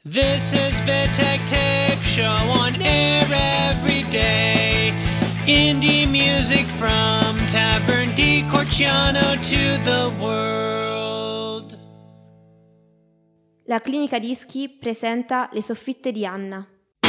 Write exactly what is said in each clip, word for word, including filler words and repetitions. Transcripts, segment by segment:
This is Vitek Tape Show on air every day. Indie music from Tavern di Corciano to the world. La Clinica Dischi presenta Le soffitte di Anna.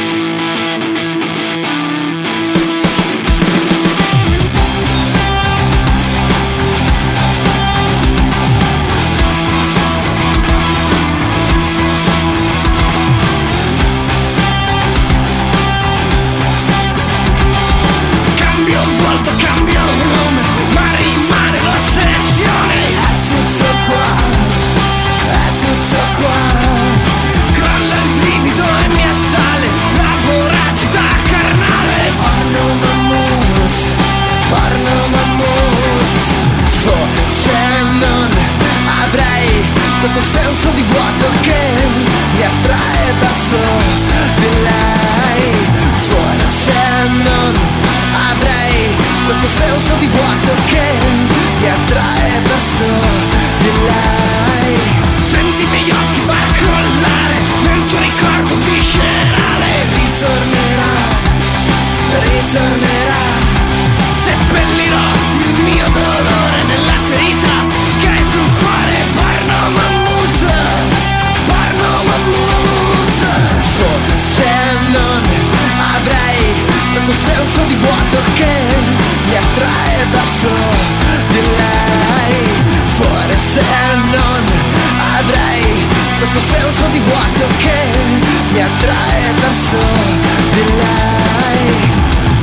Cambio nome, ma rimane l'ossessione. È tutto qua, è tutto qua. Crolla il brivido e mi assale la voracità carnale. Parlo mammut, parlo mammut. Forse non avrei questo senso di vuoto che mi attrae verso di lei. Forse non avrei questo senso di vuoto che mi attrae verso di lei. Senti i miei occhi barcollare nel tuo ricordo viscerale. Ritornerà, ritornerà. Seppellirò il mio dolore nella ferita che hai sul cuore. Parlo mammut, parlo mammut. Forse non avrei questo senso di vuoto che mi attrae verso di lei. Forse non avrei questo senso di vuoto che mi attrae verso di lei.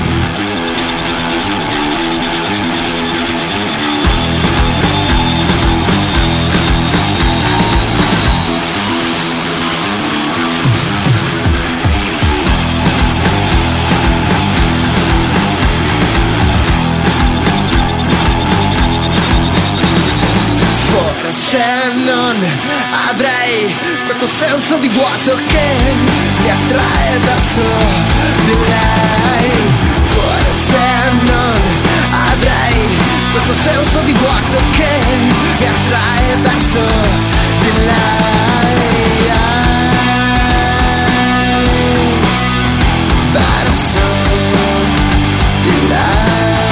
Se non avrei questo senso di vuoto che mi attrae verso di lei. Forse non avrei questo senso di vuoto che mi attrae verso di lei. Verso di lei.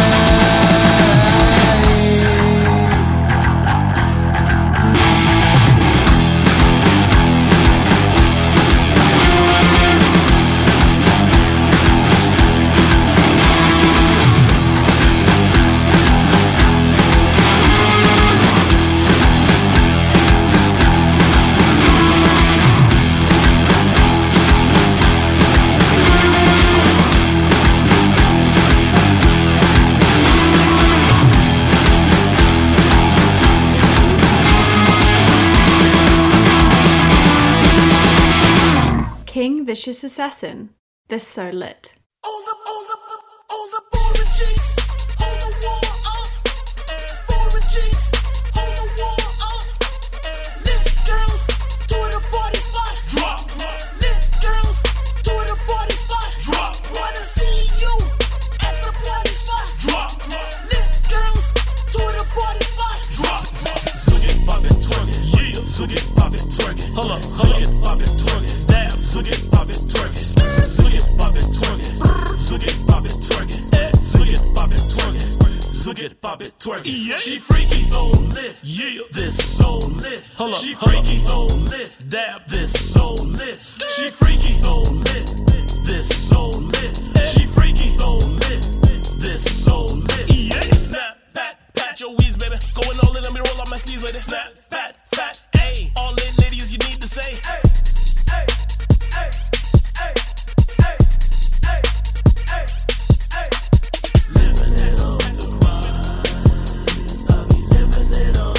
King Vicious Assassin. This so lit. All the, all the, all the boring G's, all the war up. Boring G's, all the war up. Lit girls to the party spot. Drop. Lit girls to the party spot. Drop. Wanna see you at the party spot. Drop. Lit girls to the party spot. Drop. Swing it, pop it, twerk it. Yeah. Swing it, pop it, twerk it. Hold up, hold it, pop it, twerk it. Damn. Swing it, pop it, twerk it. Swing it, pop it, twerk it. Swing it, pop it, twerk it. Swing it, pop it, twerk it. Swing it, pop it, twerk it. Yeah. She freaky, so lit. Yeah. This so lit. Hold up, she freaky, so lit. Dab, this so lit. She freaky, so lit. This so lit. She freaky, so lit. This so lit. Yeah. Snap, pat, pat your wheeze, baby. Going all in, let me roll up my sleeves, baby. Snap, pat, pat, ayy. All in, ladies, you need to say, hey. Hey, hey, hey, hey, hey, hey, hey. Living it up, the rise. I be living it up.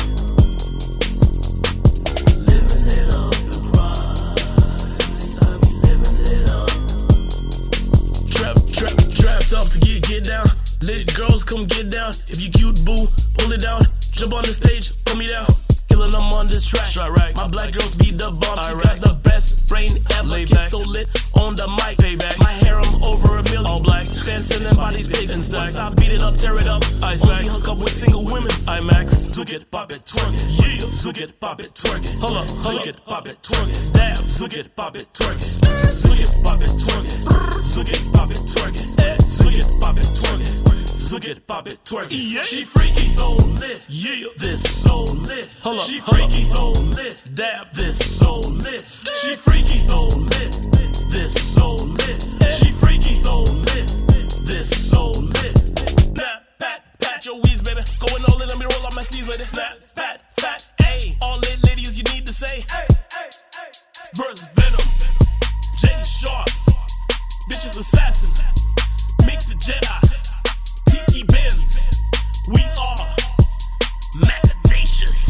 Living it up, the rise. I be living it up. Trap, trap, trap tough to get, get down. Lit girls, come get down. If you cute, boo, pull it down. Jump on the stage, pull me down. Killing them on this track. Right. My black girls be the bomb. She right. Got the best brain ever. Lay back. So lit on the mic. Payback. My harem over a million. All black. Fencing and then bodies big and stacked. I beat it up, tear it up. Ice Max, hook up with single women. IMAX, zook it, pop it, twerk it. Yeah, zook it, pop it, twerk it. Hold up, zook it, pop it, twerk it. Dab, zook it, pop it, twerk it. Zook it, pop it, twerk it. Zook it, pop it, twerk it. Zook it, pop it, twerk it. Zook it, pop it, twerk it. Yeah. She freaky, so lit. Yeah, this so lit. Hold up, she freaky, so lit. Dab, this so lit. She freaky, so lit. This so lit. She freaky, so lit. This so lit. Snap, pat, pat your wheeze, baby. Going all in, let me roll up my sleeves with it. Snap, pat, fat, ayy. All lit ladies, you need to say. Verse Venom, Jay Sharp, bitches assassin, Mix the Jedi, Tiki Benz. We are Macadacious.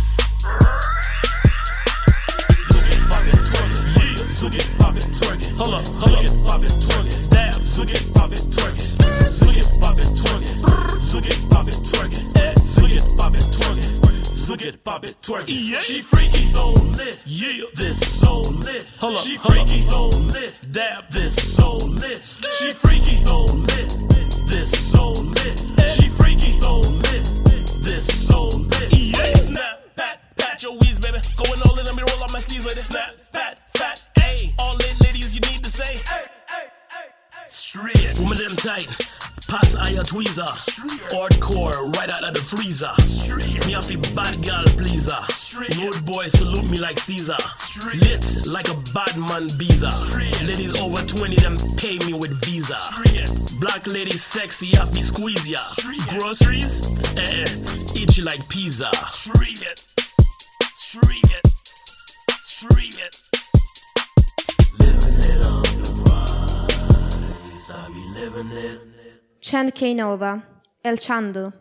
Zook it, pop it, twerk it. Yeah, zook it, pop it, twerk it. Hold up, zook it, pop it, twerk it. Damn, zook it, pop it, twerk it. Zook it, pop it, twerk it. Zook it, pop it, twerk it. Zook it, pop it, twerk it. Zook it, pop it, twerk it. Yeah. She freaky, so lit. Yeah, this so lit. Hold up, she freaky, so lit. Dab, this so lit. She freaky, so lit. This so lit. She freaky, so lit. This so lit. Yeah. Snap, pat, pat your wheeze, baby. Going all in, let me roll up my sleeves with it. Snap, pat, fat, ayy. All lit ladies, you need to say. Straight, woman them tight. Pass aya tweezer. Hardcore, right out of the freezer. Straight. Me have to bad girl pleaser. Road boy salute me like Caesar. Straight. Lit like a bad man visa. Ladies over twenty, them pay me with visa. Straight. Black ladies sexy, have me squeeze ya. Straight. Groceries, eh, eh, eat you like pizza. Straight. Straight. Straight. Living it on the rise. I be living it. Chen K. Nova, El Chando.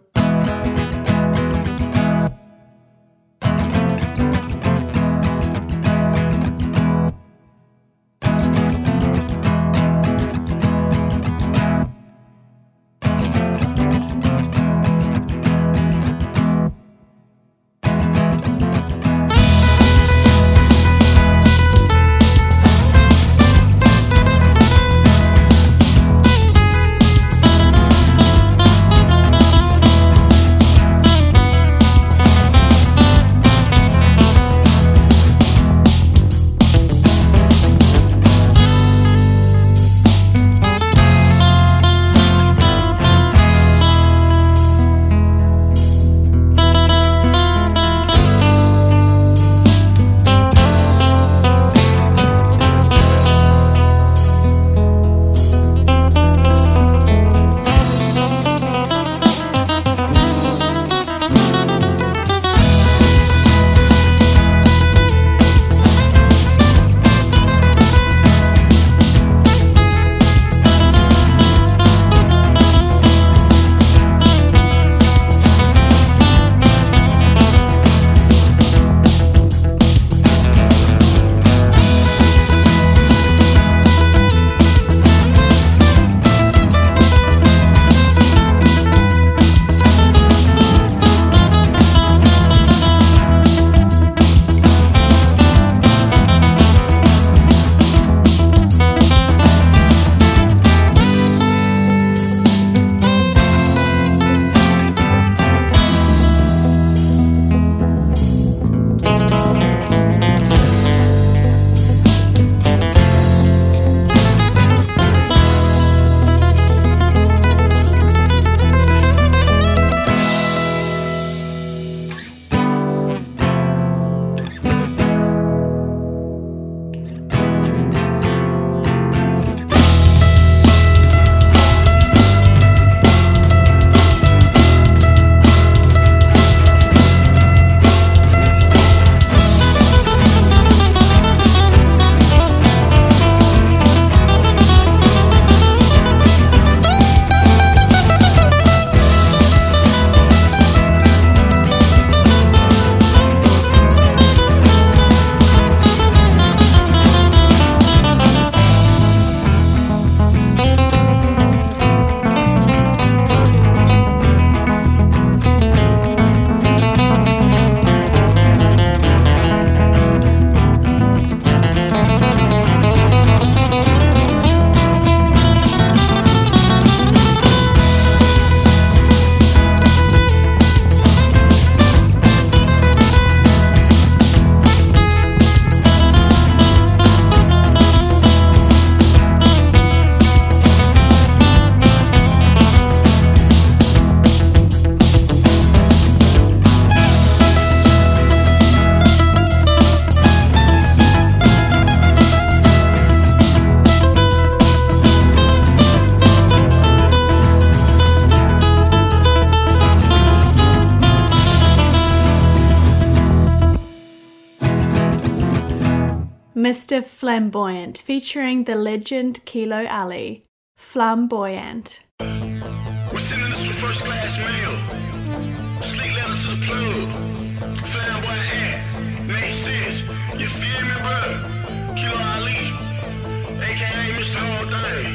Mister Flamboyant, featuring the legend Kilo Ali. Flamboyant. We're sending this for first class mail. Sleep letter to the plug. Flamboyant, make sense. You feel me, bro? Kilo Ali, aka Mister All Day.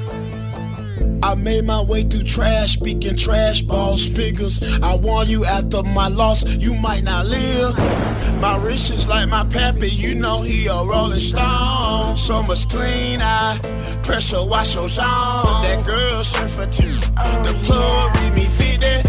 I made my way through trash, speaking trash, balls, figures. I warn you, after my loss, you might not live. My wrist is like my pappy, you know he a rolling stone. So much clean eye, pressure wash your zone. That girl surfer too. The plug read me fifty,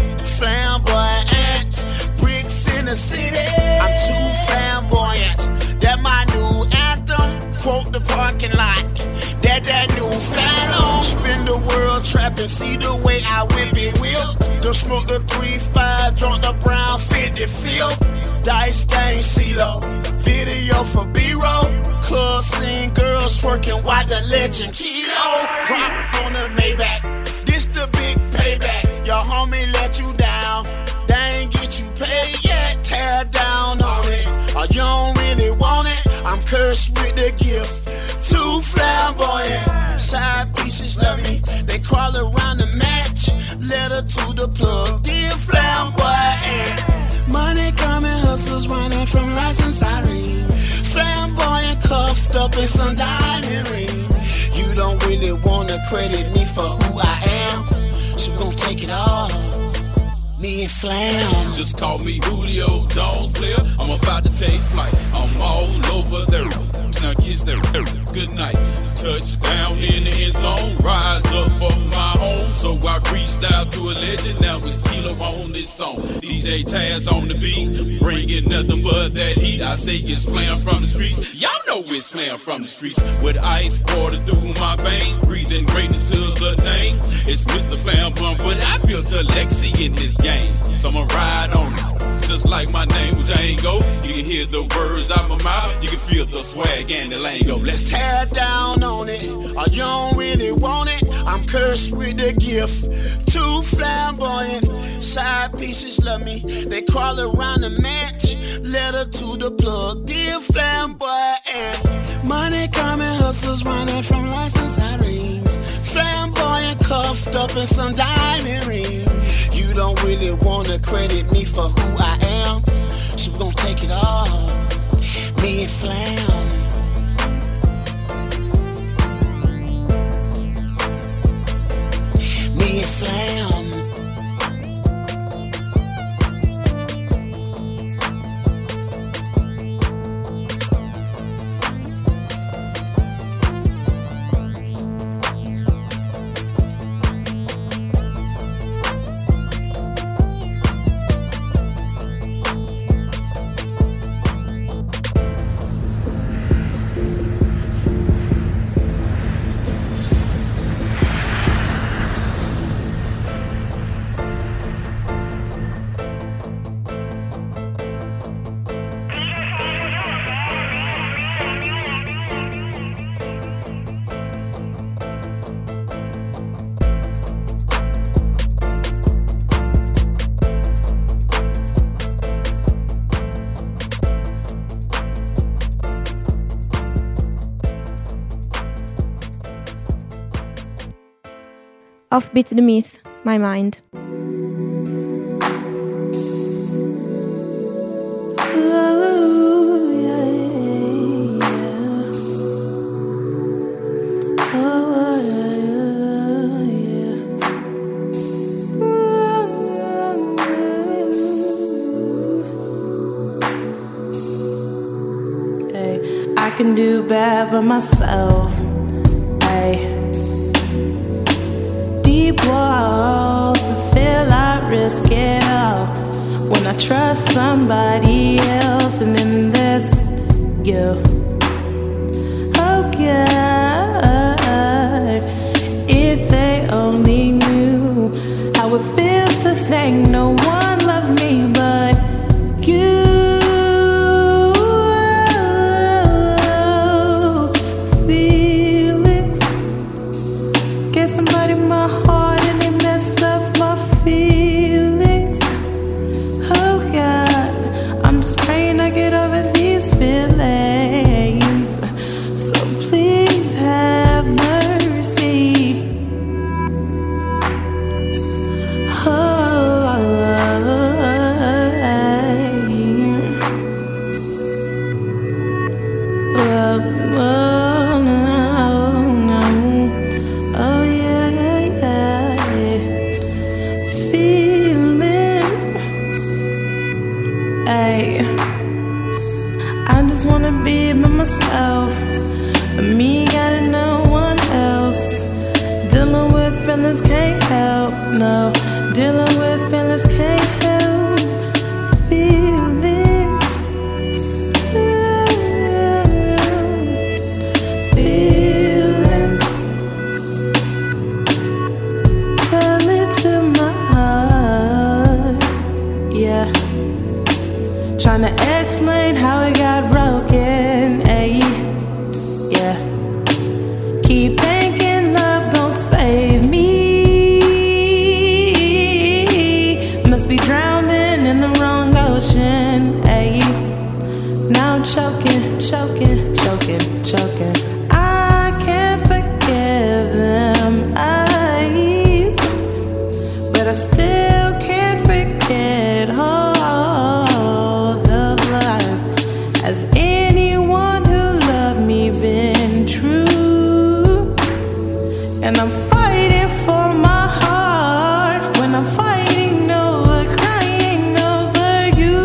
flamboyant. Bricks in the city, I'm too flamboyant. That my new anthem, quote the parking lot. That that new phantom. Spin the world trapping, see the way I whip it whip. Don't smoke the three five, drunk the brown fifty feel. Dice game CeeLo, video for B-roll. Club scene, girls twerking, while the legend Kilo. Drop on the Maybach, this the big payback. Your homie let you down, they ain't get you paid yet. Tear down on it, or you don't really want it. I'm cursed with the gift. Too flamboyant, side pieces love me. They crawl around the match, letter to the plug. Dear flamboyant, money coming, hustlers running from license sirens. Flamboyant, cuffed up in some diamond ring. You don't really wanna credit me for who I am, so we gon' take it all. Me and Flam. Just call me Julio Jones player. I'm about to take flight. I'm all over there. Now kiss there. Good night. Touchdown in the end zone. Rise up for my home. So I reached out to a legend. Now it's Kilo on this song. D J Taz on the beat. Bringing nothing but that heat. I say it's Flam from the streets. Y'all know it's Flam from the streets. With ice water through my veins. Breathing greatness to the name. It's Mister Flam Bum, but I built the legacy in this game. So I'ma ride on it, just like my name was Django. You can hear the words out my mouth, you can feel the swag and the lingo. Let's tear down on it, or you don't really want it. I'm cursed with the gift, too flamboyant. Side pieces love me, they crawl around the match. Letter to the plug, dear flamboyant. Money coming, hustlers running from license sirens. Flamboyant, cuffed up in some diamond ring. You don't really wanna credit me for who I am, so we gon' take it all. Me and Flam. Me and Flam. Offbeat the Myth, My Mind. I can do bad by myself. Ay. Deep walls and feel I risk it all when I trust somebody else, and then there's you. Oh God, if they only knew how it feels to think no one loves me but you. Get over these feelings. no. Dealing with feelings can't help feelings. Feelings. Tell it to my heart. Yeah. Trying to explain how it got broken. Ayy. Yeah. Keep thinking love gon' save me. Must be drowning in the wrong ocean. Ayy. Now I'm choking, choking, choking, choking. I can't forgive them eyes, but I still can't forget all those lies. Has anyone who loved me been true? And I'm fighting for my heart when I'm fighting over, crying over you.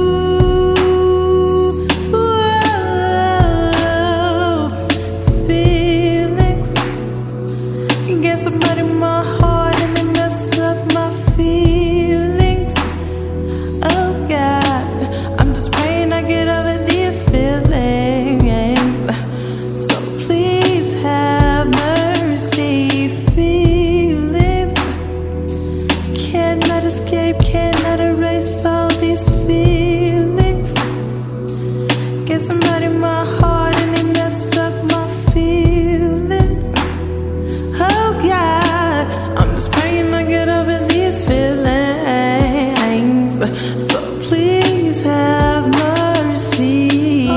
Whoa, feelings. Get somebody in my heart and they messed up my feelings. Oh God, I'm just praying I get over these feelings. So please have mercy, feelings. Cannot escape, cannot erase all these feelings. Get somebody in my heart and they messed up my feelings. Oh God, I'm just praying I get over these feelings. So please have mercy.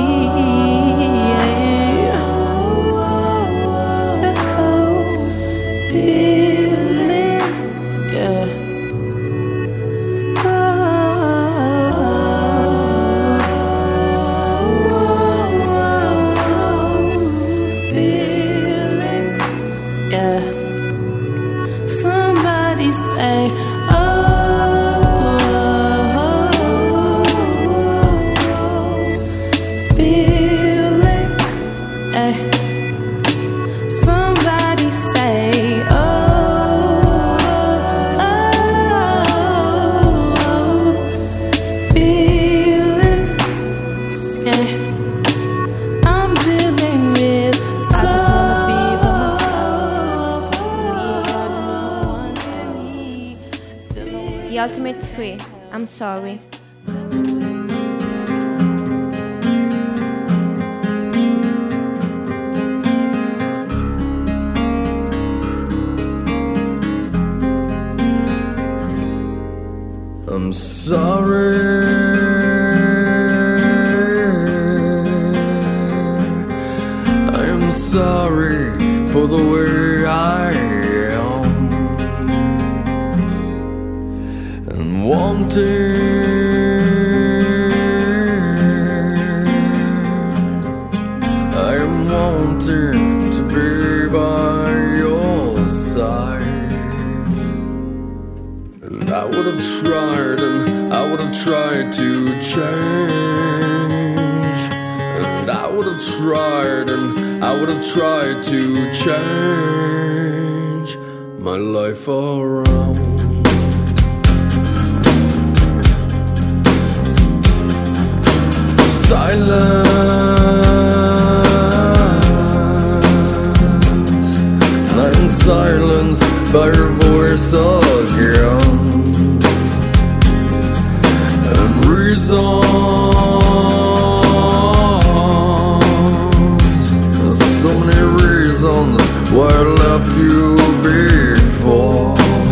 Feelings, yeah. Feelings, yeah. Somebody say, oh, feelings, eh. Somebody say, oh, feelings, yeah. I'm dealing with. I just wanna be by myself. The Ultimate Three, I'm Sorry. I'm sorry. I'm sorry for the way I am and wanting. I'm wanting to be by your side. And I would have tried, and I would have tried to change. And I would have tried, and I would have tried to change my life around. Silence, and I'm silenced by your voice again. And reasons, so many reasons why I left you before.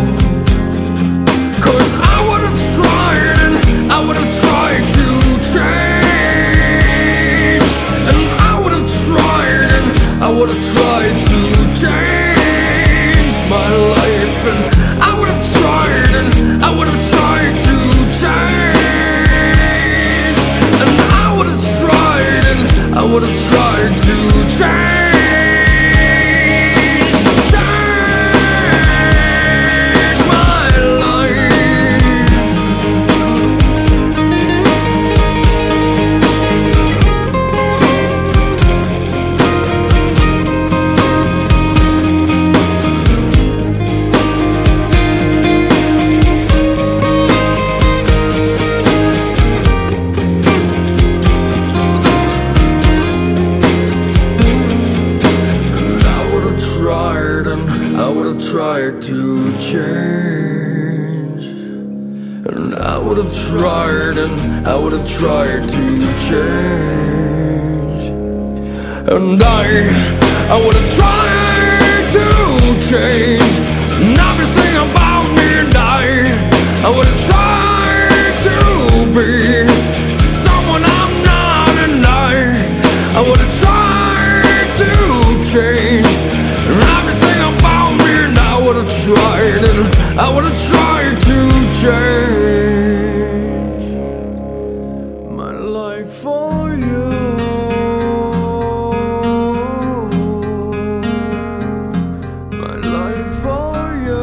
Cause I would have tried, and I would have tried to change. And I would have tried, and I would have tried to change my life. And I would have tried, and I would have tried to change. And I would have tried, and I would have tried to change. Change my life. tried to change, and I would have tried, and I would have tried to change, and I, I would have tried to change everything about me, and I, I would have tried to be someone I'm not, and I, I would have tried to change everything about me, and I would have tried, and I would have tried to change my life for you. My life for you.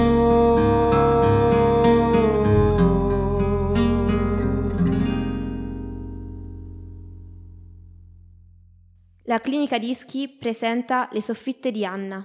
La clinica dischi presenta Le soffitte di Anna.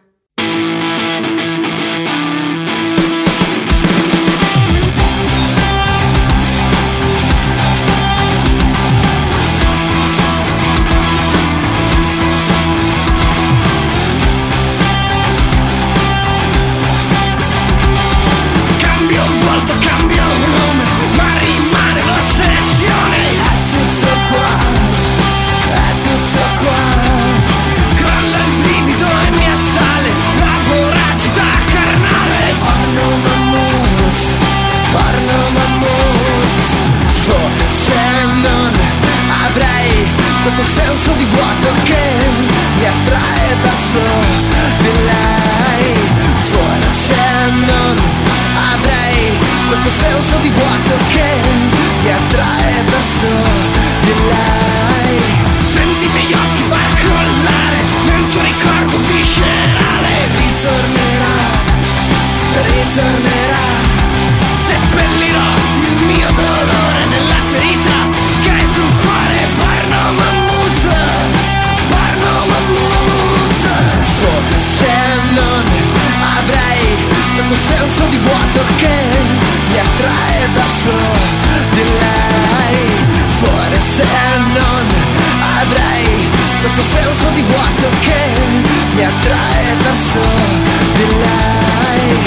Cambio volto, cambio nome, ma rimane l'ossessione. È tutto qua, è tutto qua. Crolla il brivido e mi assale la voracità carnale. Porno mammut, porno mammut. Forse non avrei questo senso di vuoto che mi attrae verso di lei. Forse non avrei questo senso di vuoto che mi attrae verso di lei. Senti i miei occhi barcollare nel tuo ricordo viscerale. Ritornerà, ritornerà. Seppellirò il mio dolore nella ferita che hai sul cuore. Porno mammut, porno mammut. Forse non avrei questo senso di vuoto che mi attrae verso di lei. Forse non avrei questo senso di vuoto che mi attrae verso di lei.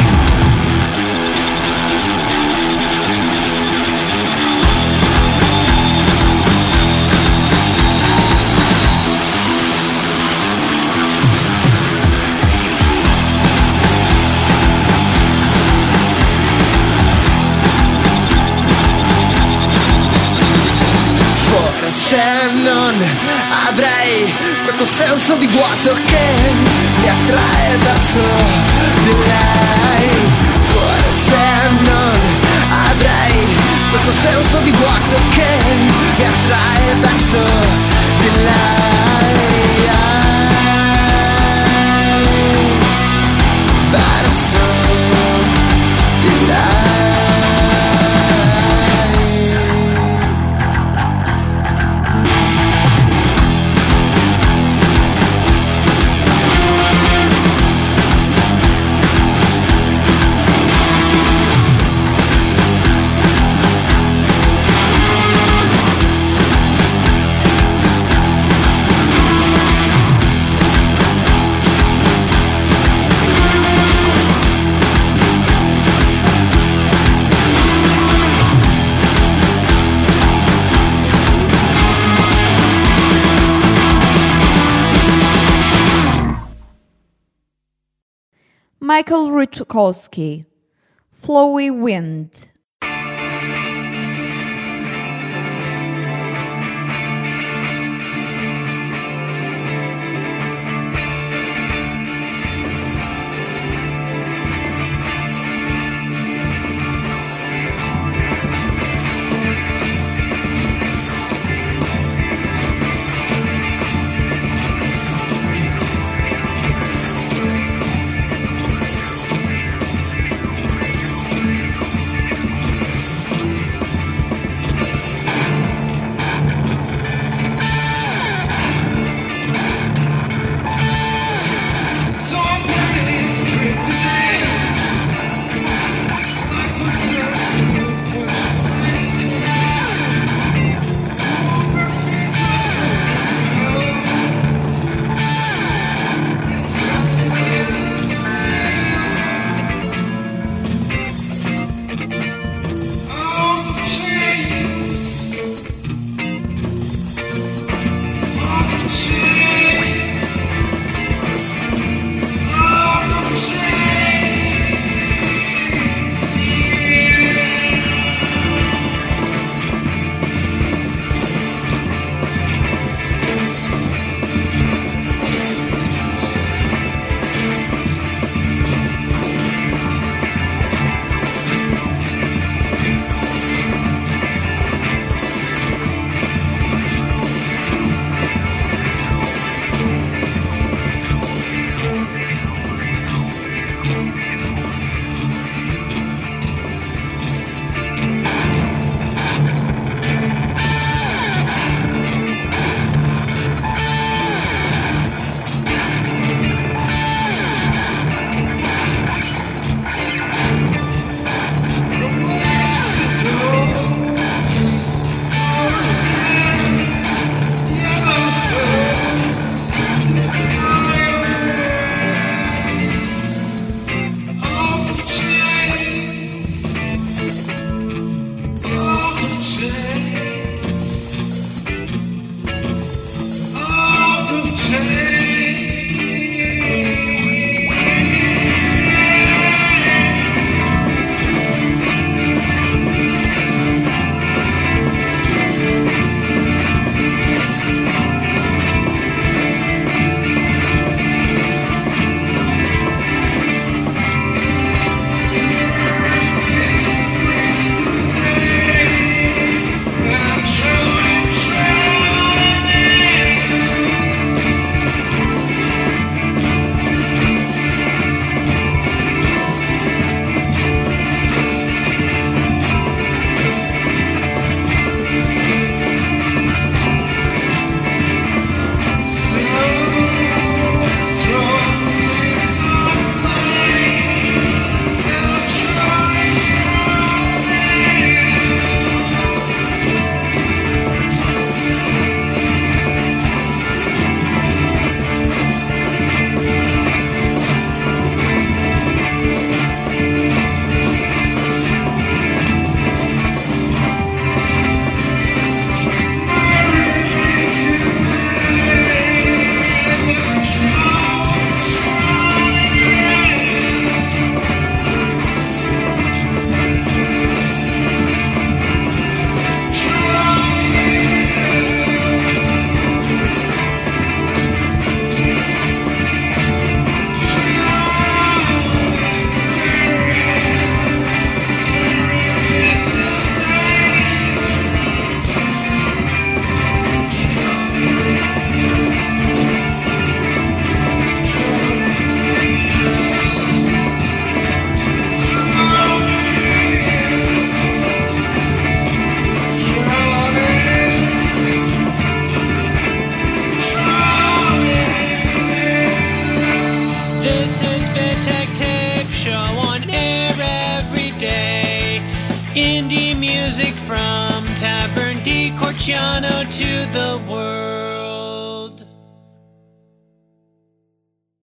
Se non avrei questo senso di vuoto che mi attrae verso di lei. Forse non avrei questo senso di vuoto che mi attrae verso di lei. Verso di lei. Michael Rutkowski, Flowy Wind. This is Vitek Tape Show on air every day. Indie music from Tavern di Corciano to the world.